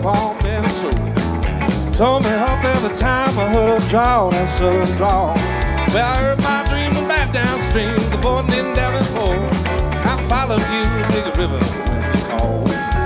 upon Minnesota. Told me up every time I heard a draw, that southern draw. Well, I heard my dream from back downstream, the boarding in Davenport. I followed you to the river when you called.